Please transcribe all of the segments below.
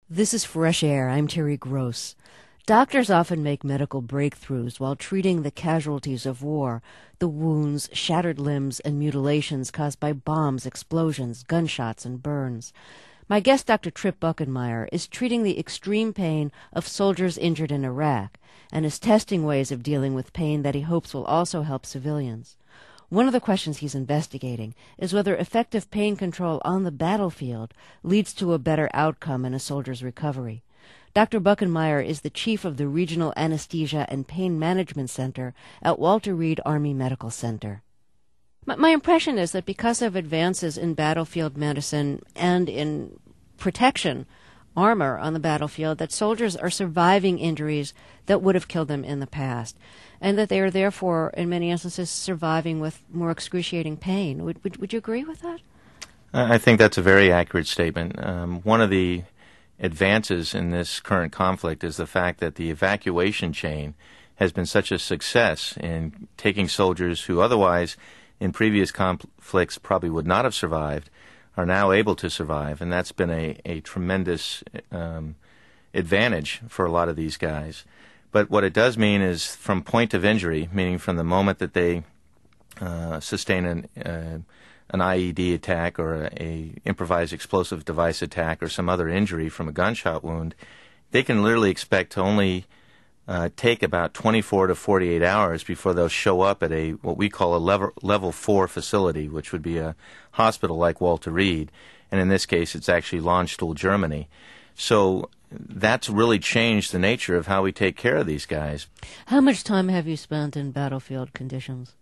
This is Fresh Air. I'm Terry Gross. Doctors often make medical breakthroughs while treating the casualties of war, the wounds, shattered limbs, and mutilations caused by bombs, explosions, gunshots, and burns. My guest, Dr. Trip Buckenmeyer, is treating the extreme pain of soldiers injured in Iraq and is testing ways of dealing with pain that he hopes will also help civilians. One of the questions he's investigating is whether effective pain control on the battlefield leads to a better outcome in a soldier's recovery. Dr. Buckenmeyer is the chief of the Regional Anesthesia and Pain Management Center at Walter Reed Army Medical Center. My impression is that because of advances in battlefield medicine and in protection, armor on the battlefield, that soldiers are surviving injuries that would have killed them in the past, and that they are therefore, in many instances, surviving with more excruciating pain. Would you agree with that? I think that's a very accurate statement. One of the advances in this current conflict is the fact that the evacuation chain has been such a success in taking soldiers who otherwise in previous conflicts probably would not have survived are now able to survive, and that's been a tremendous advantage for a lot of these guys. But what it does mean is from point of injury, meaning from the moment that they sustain an IED attack or a improvised explosive device attack or some other injury from a gunshot wound, they can literally expect to only take about 24 to 48 hours before they'll show up at what we call a level 4 facility, which would be a hospital like Walter Reed. And in this case, it's actually Landstuhl, Germany. So that's really changed the nature of how we take care of these guys. How much time have you spent in battlefield conditions?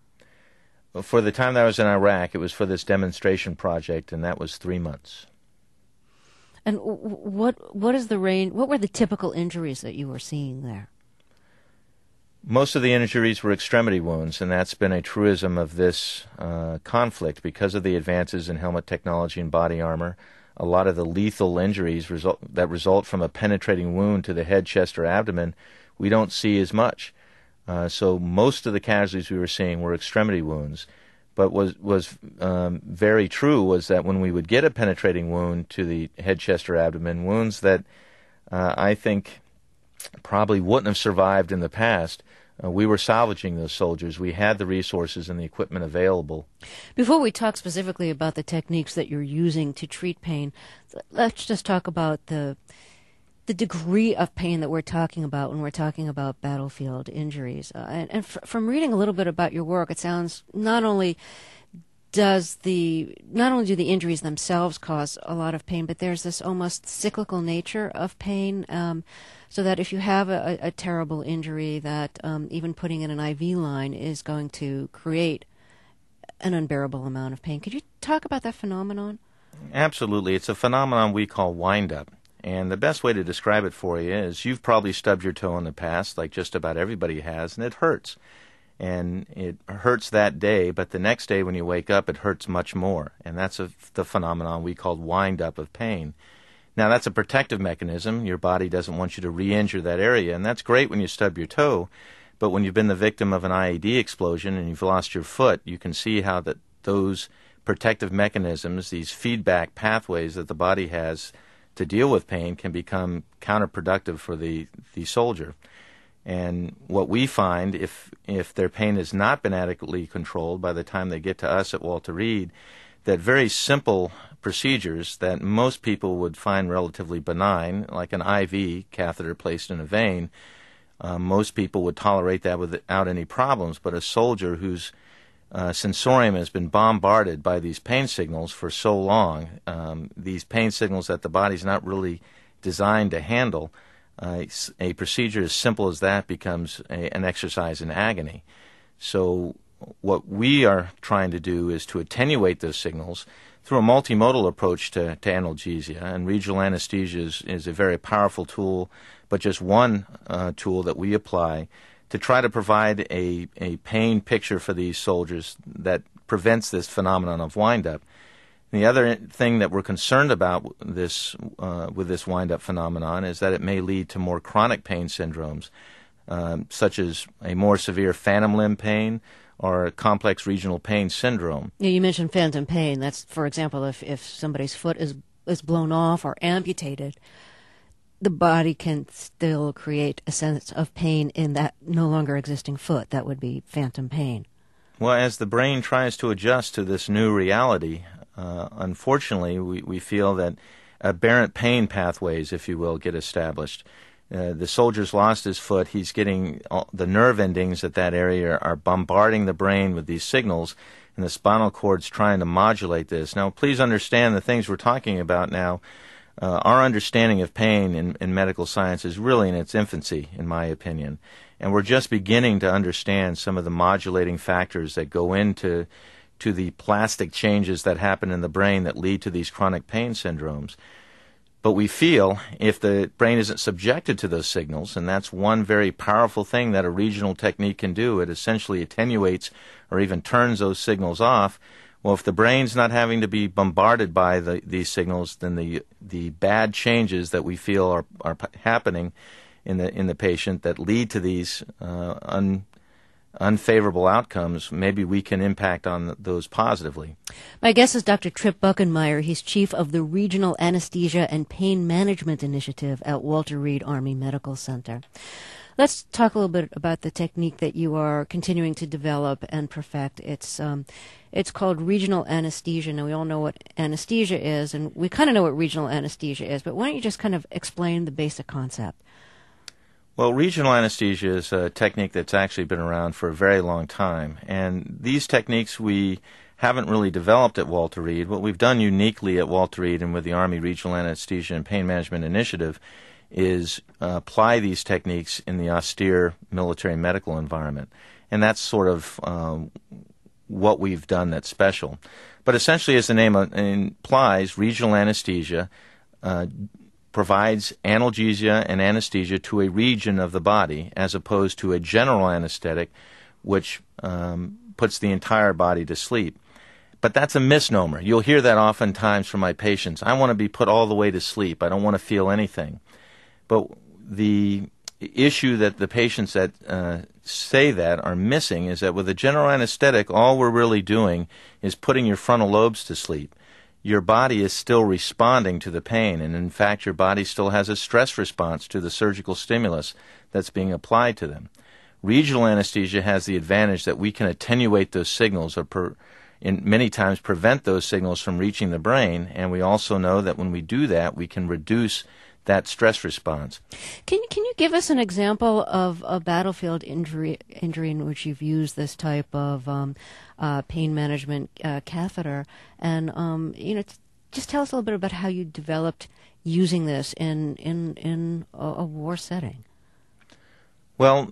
For the time that I was in Iraq, it was for this demonstration project, and that was 3 months. And what is the range? What were the typical injuries that you were seeing there? Most of the injuries were extremity wounds, and that's been a truism of this conflict because of the advances in helmet technology and body armor. A lot of the lethal injuries that result from a penetrating wound to the head, chest, or abdomen, we don't see as much. So most of the casualties we were seeing were extremity wounds. But what was very true was that when we would get a penetrating wound to the head, chest, or abdomen, wounds that I think probably wouldn't have survived in the past, we were salvaging those soldiers. We had the resources and the equipment available. Before we talk specifically about the techniques that you're using to treat pain, let's just talk about the degree of pain that we're talking about when we're talking about battlefield injuries. From reading a little bit about your work, it sounds not only do the injuries themselves cause a lot of pain, but there's this almost cyclical nature of pain, so that if you have a terrible injury, that even putting in an IV line is going to create an unbearable amount of pain. Could you talk about that phenomenon? Absolutely. It's a phenomenon we call wind-up. And the best way to describe it for you is you've probably stubbed your toe in the past, like just about everybody has, and it hurts. And it hurts that day, but the next day when you wake up, it hurts much more. And that's the phenomenon we call wind-up of pain. Now, that's a protective mechanism. Your body doesn't want you to re-injure that area, and that's great when you stub your toe. But when you've been the victim of an IED explosion and you've lost your foot, you can see how those protective mechanisms, these feedback pathways that the body has to deal with pain, can become counterproductive for the soldier. And what we find, if their pain has not been adequately controlled by the time they get to us at Walter Reed, that very simple procedures that most people would find relatively benign, like an IV catheter placed in a vein, most people would tolerate that without any problems. But a soldier whose sensorium has been bombarded by these pain signals for so long, these pain signals that the body's not really designed to handle, a procedure as simple as that becomes an exercise in agony. So what we are trying to do is to attenuate those signals through a multimodal approach to analgesia. And regional anesthesia is a very powerful tool, but just one tool that we apply to try to provide a pain picture for these soldiers that prevents this phenomenon of wind-up. The other thing that we're concerned about with this wind-up phenomenon is that it may lead to more chronic pain syndromes, such as a more severe phantom limb pain or complex regional pain syndrome. Yeah, you mentioned phantom pain. That's, for example, if somebody's foot is blown off or amputated, the body can still create a sense of pain in that no longer existing foot. That would be phantom pain. Well, as the brain tries to adjust to this new reality, unfortunately, we feel that aberrant pain pathways, if you will, get established. The soldier's lost his foot. He's getting the nerve endings at that area are bombarding the brain with these signals, and the spinal cord's trying to modulate this. Now, please understand the things we're talking about now. Our understanding of pain in medical science is really in its infancy, in my opinion. And we're just beginning to understand some of the modulating factors that go into the plastic changes that happen in the brain that lead to these chronic pain syndromes. But we feel if the brain isn't subjected to those signals, and that's one very powerful thing that a regional technique can do, it essentially attenuates or even turns those signals off. Well, if the brain's not having to be bombarded by these signals, then the bad changes that we feel are happening in the patient that lead to these unfavorable outcomes, maybe we can impact on those positively. My guest is Dr. Trip Buckenmeyer. He's chief of the Regional Anesthesia and Pain Management Initiative at Walter Reed Army Medical Center. Let's talk a little bit about the technique that you are continuing to develop and perfect. It's called regional anesthesia. Now, we all know what anesthesia is, and we kind of know what regional anesthesia is, but why don't you just kind of explain the basic concept? Well, regional anesthesia is a technique that's actually been around for a very long time, and these techniques we haven't really developed at Walter Reed. What we've done uniquely at Walter Reed and with the Army Regional Anesthesia and Pain Management Initiative is apply these techniques in the austere military medical environment, and that's sort of what we've done that's special. But essentially, as the name implies, regional anesthesia provides analgesia and anesthesia to a region of the body as opposed to a general anesthetic which puts the entire body to sleep. But that's a misnomer. You'll hear that oftentimes from my patients. I want to be put all the way to sleep. I don't want to feel anything. But the issue that the patients that say that are missing is that with a general anesthetic, all we're really doing is putting your frontal lobes to sleep. Your body is still responding to the pain, and in fact your body still has a stress response to the surgical stimulus that's being applied to them. Regional anesthesia has the advantage that we can attenuate those signals or many times prevent those signals from reaching the brain, and we also know that when we do that, we can reduce that stress response. Can you give us an example of a battlefield injury in which you've used this type of pain management catheter, and just tell us a little bit about how you developed using this in a war setting. Well,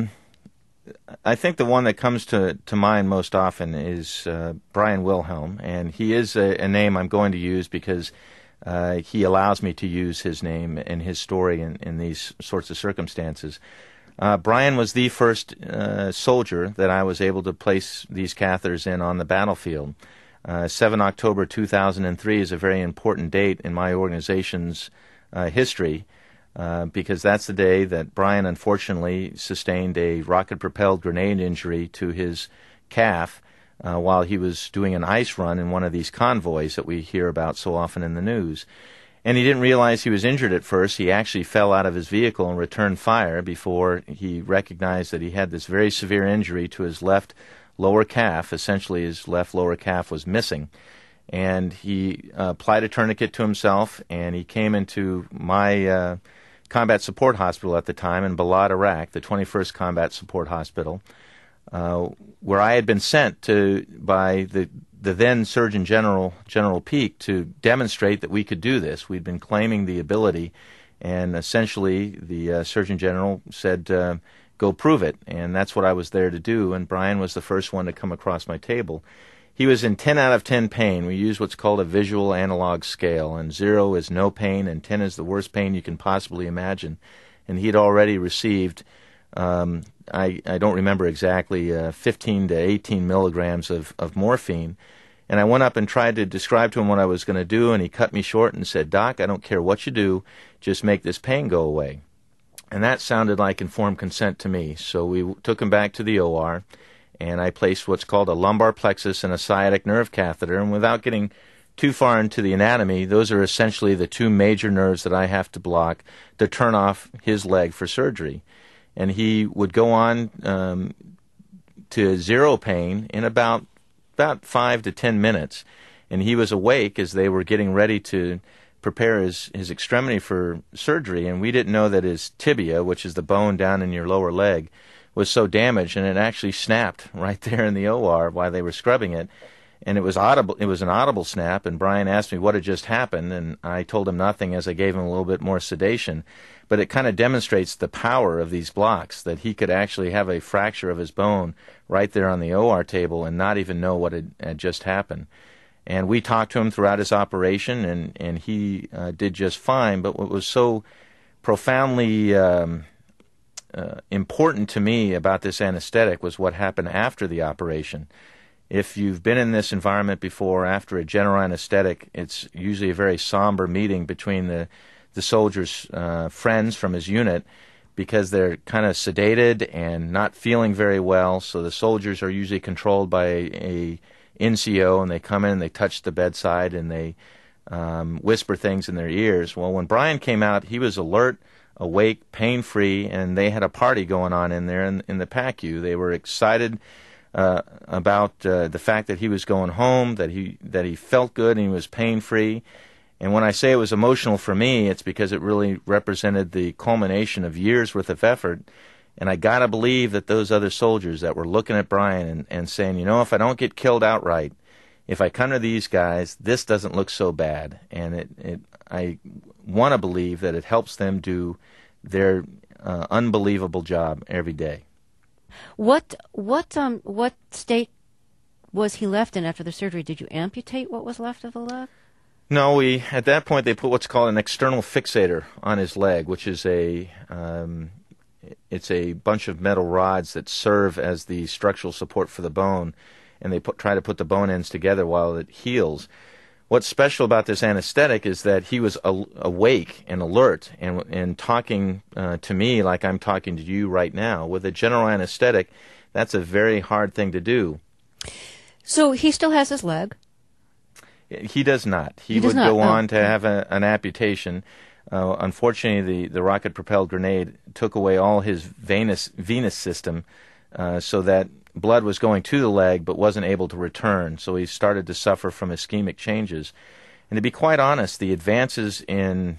I think the one that comes to mind most often is Brian Wilhelm, and he is a name I'm going to use because he allows me to use his name and his story in these sorts of circumstances. Brian was the first soldier that I was able to place these catheters in on the battlefield. 7 October 2003 is a very important date in my organization's history because that's the day that Brian unfortunately sustained a rocket-propelled grenade injury to his calf while he was doing an ice run in one of these convoys that we hear about so often in the news. And he didn't realize he was injured at first. He actually fell out of his vehicle and returned fire before he recognized that he had this very severe injury to his left lower calf. Essentially, his left lower calf was missing. And he applied a tourniquet to himself, and he came into my combat support hospital at the time in Balad, Iraq, the 21st Combat Support Hospital, where I had been sent by the then Surgeon General, General Peake, to demonstrate that we could do this. We'd been claiming the ability, and essentially the Surgeon General said, go prove it, and that's what I was there to do, and Brian was the first one to come across my table. He was in 10 out of 10 pain. We use what's called a visual analog scale, and 0 is no pain, and 10 is the worst pain you can possibly imagine. And he had already received I don't remember exactly, 15 to 18 milligrams of morphine. And I went up and tried to describe to him what I was going to do, and he cut me short and said, "Doc, I don't care what you do, just make this pain go away." And that sounded like informed consent to me. So we took him back to the OR, and I placed what's called a lumbar plexus and a sciatic nerve catheter. And without getting too far into the anatomy, those are essentially the two major nerves that I have to block to turn off his leg for surgery. And he would go on to zero pain in about 5 to 10 minutes. And he was awake as they were getting ready to prepare his extremity for surgery. And we didn't know that his tibia, which is the bone down in your lower leg, was so damaged, and it actually snapped right there in the OR while they were scrubbing it. And it was audible. It was an audible snap, and Brian asked me what had just happened, and I told him nothing as I gave him a little bit more sedation. But it kind of demonstrates the power of these blocks, that he could actually have a fracture of his bone right there on the OR table and not even know what had just happened. And we talked to him throughout his operation, and he did just fine. But what was so profoundly important to me about this anesthetic was what happened after the operation. If you've been in this environment before, after a general anesthetic, it's usually a very somber meeting between the soldier's friends from his unit, because they're kind of sedated and not feeling very well. So the soldiers are usually controlled by a NCO, and they come in and they touch the bedside and they whisper things in their ears. Well, when Brian came out, he was alert, awake, pain-free, and they had a party going on in there in the PACU. They were excited about the fact that he was going home, that he felt good and he was pain-free. And when I say it was emotional for me, it's because it really represented the culmination of years' worth of effort. And I got to believe that those other soldiers that were looking at Brian and saying, you know, if I don't get killed outright, if I come to these guys, this doesn't look so bad. And I want to believe that it helps them do their unbelievable job every day. What state was he left in after the surgery? Did you amputate what was left of the leg? No, at that point they put what's called an external fixator on his leg, which is it's a bunch of metal rods that serve as the structural support for the bone, and they try to put the bone ends together while it heals. What's special about this anesthetic is that he was awake and alert and talking to me like I'm talking to you right now. With a general anesthetic, that's a very hard thing to do. So he still has his leg? He does not. He would go on to have an amputation. Unfortunately, the rocket-propelled grenade took away all his venous system, so that blood was going to the leg but wasn't able to return. So he started to suffer from ischemic changes. And to be quite honest, the advances in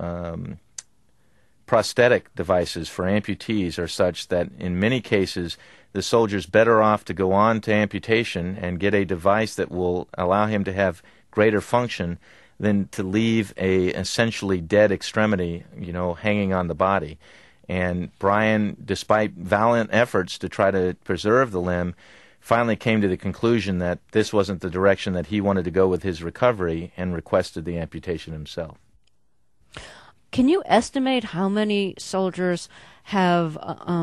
prosthetic devices for amputees are such that in many cases the soldier's better off to go on to amputation and get a device that will allow him to have greater function than to leave a essentially dead extremity, hanging on the body. And Brian, despite valiant efforts to try to preserve the limb, finally came to the conclusion that this wasn't the direction that he wanted to go with his recovery and requested the amputation himself. Can you estimate how many soldiers have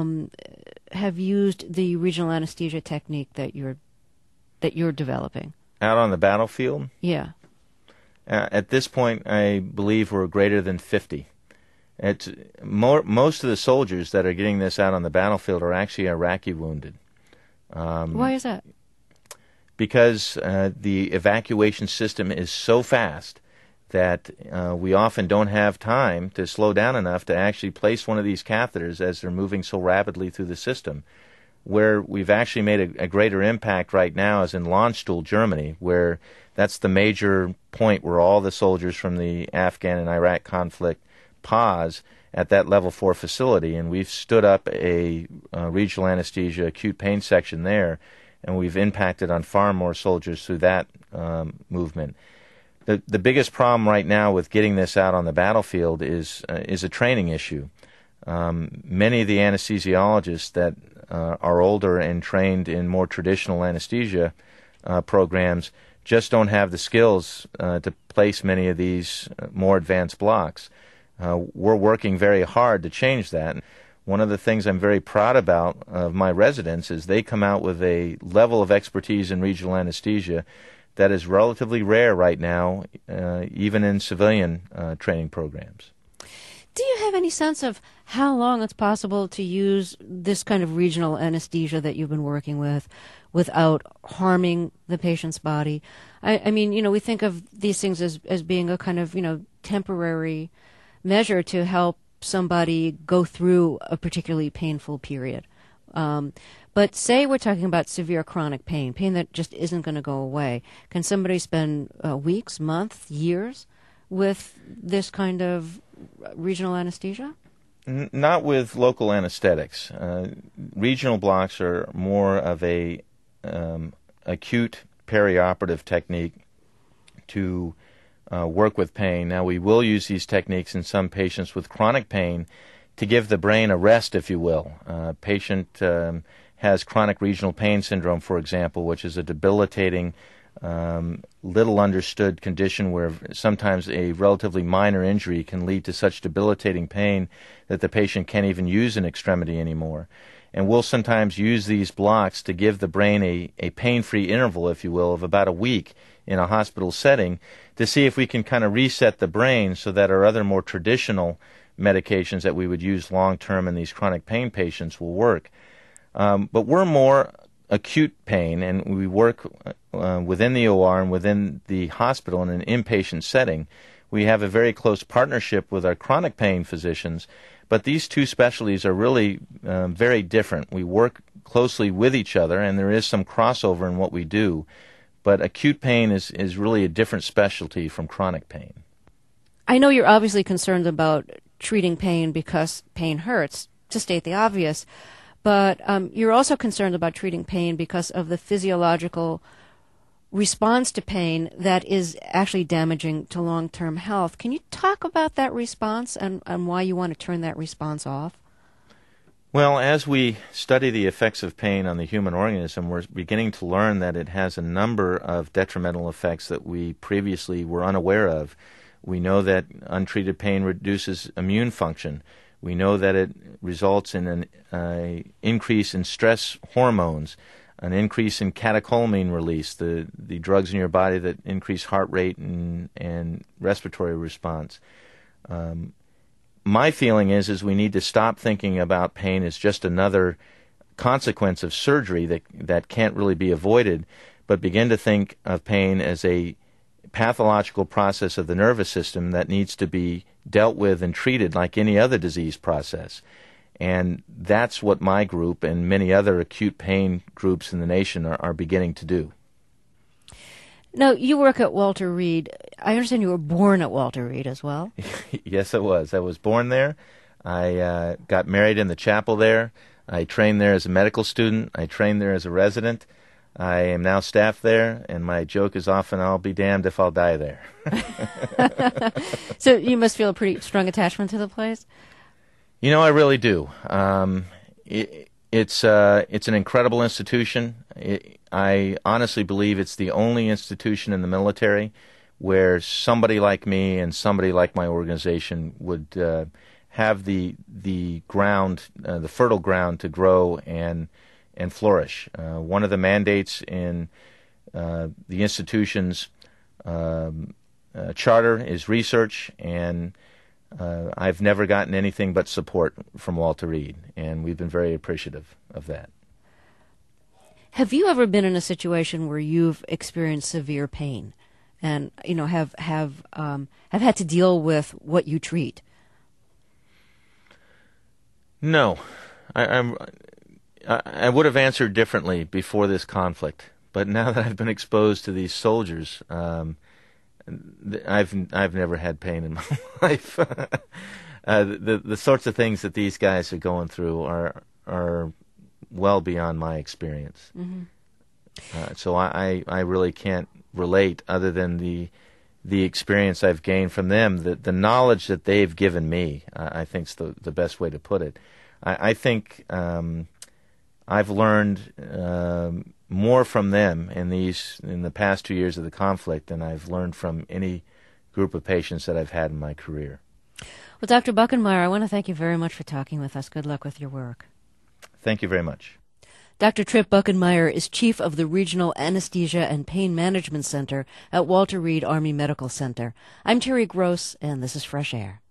used the regional anesthesia technique that you're developing? Out on the battlefield? Yeah. At this point, I believe we're greater than 50. Most of the soldiers that are getting this out on the battlefield are actually Iraqi wounded. Why is that? Because the evacuation system is so fast that we often don't have time to slow down enough to actually place one of these catheters as they're moving so rapidly through the system. Where we've actually made a greater impact right now is in Landstuhl, Germany, where that's the major point where all the soldiers from the Afghan and Iraq conflict pause at that level 4 facility, and we've stood up a regional anesthesia acute pain section there, and we've impacted on far more soldiers through that movement. The biggest problem right now with getting this out on the battlefield is a training issue. Many of the anesthesiologists that are older and trained in more traditional anesthesia programs just don't have the skills to place many of these more advanced blocks. We're working very hard to change that. One of the things I'm very proud about of my residents is they come out with a level of expertise in regional anesthesia that is relatively rare right now, even in civilian training programs. Do you have any sense of how long it's possible to use this kind of regional anesthesia that you've been working with without harming the patient's body. I mean, we think of these things as being a kind of, temporary measure to help somebody go through a particularly painful period. But say we're talking about severe chronic pain that just isn't going to go away. Can somebody spend weeks, months, years with this kind of regional anesthesia? Not with local anesthetics. Regional blocks are more of a acute perioperative technique to work with pain. Now, we will use these techniques in some patients with chronic pain to give the brain a rest, if you will. Patient has chronic regional pain syndrome, for example, which is a debilitating, little understood condition where sometimes a relatively minor injury can lead to such debilitating pain that the patient can't even use an extremity anymore. And we'll sometimes use these blocks to give the brain a pain-free interval, if you will, of about a week in a hospital setting to see if we can kind of reset the brain so that our other more traditional medications that we would use long-term in these chronic pain patients will work. But we're more acute pain, and we work within the OR and within the hospital in an inpatient setting. We have a very close partnership with our chronic pain physicians, but these two specialties are really very different. We work closely with each other, and there is some crossover in what we do, but acute pain is really a different specialty from chronic pain. I know you're obviously concerned about treating pain because pain hurts, to state the obvious, but you're also concerned about treating pain because of the physiological response to pain that is actually damaging to long-term health. Can you talk about that response and why you want to turn that response off? Well, as we study the effects of pain on the human organism, we're beginning to learn that it has a number of detrimental effects that we previously were unaware of. We know that untreated pain reduces immune function. We know that it results in an increase in stress hormones, an increase in catecholamine release, the drugs in your body that increase heart rate and respiratory response. My feeling is we need to stop thinking about pain as just another consequence of surgery that can't really be avoided, but begin to think of pain as a pathological process of the nervous system that needs to be dealt with and treated like any other disease process. And that's what my group and many other acute pain groups in the nation are beginning to do. Now, you work at Walter Reed. I understand you were born at Walter Reed as well. Yes, I was. I was born there. I got married in the chapel there. I trained there as a medical student. I trained there as a resident. I am now staff there, and my joke is often, I'll be damned if I'll die there. So you must feel a pretty strong attachment to the place? I really do. It's an incredible institution. I honestly believe it's the only institution in the military where somebody like me and somebody like my organization would have the ground, the fertile ground to grow and flourish. One of the mandates in the institution's charter is research, and I've never gotten anything but support from Walter Reed, and we've been very appreciative of that. Have you ever been in a situation where you've experienced severe pain, and have had to deal with what you treat? No, I would have answered differently before this conflict, but now that I've been exposed to these soldiers, I've never had pain in my life. The sorts of things that these guys are going through are well beyond my experience. Mm-hmm. So I really can't relate other than the experience I've gained from them, the knowledge that they've given me. I think is the best way to put it. I think I've learned more from them in the past 2 years of the conflict than I've learned from any group of patients that I've had in my career. Well, Dr. Buckenmeyer, I want to thank you very much for talking with us. Good luck with your work. Thank you very much. Dr. Trip Buckenmeyer is chief of the Regional Anesthesia and Pain Management Center at Walter Reed Army Medical Center. I'm Terry Gross, and this is Fresh Air.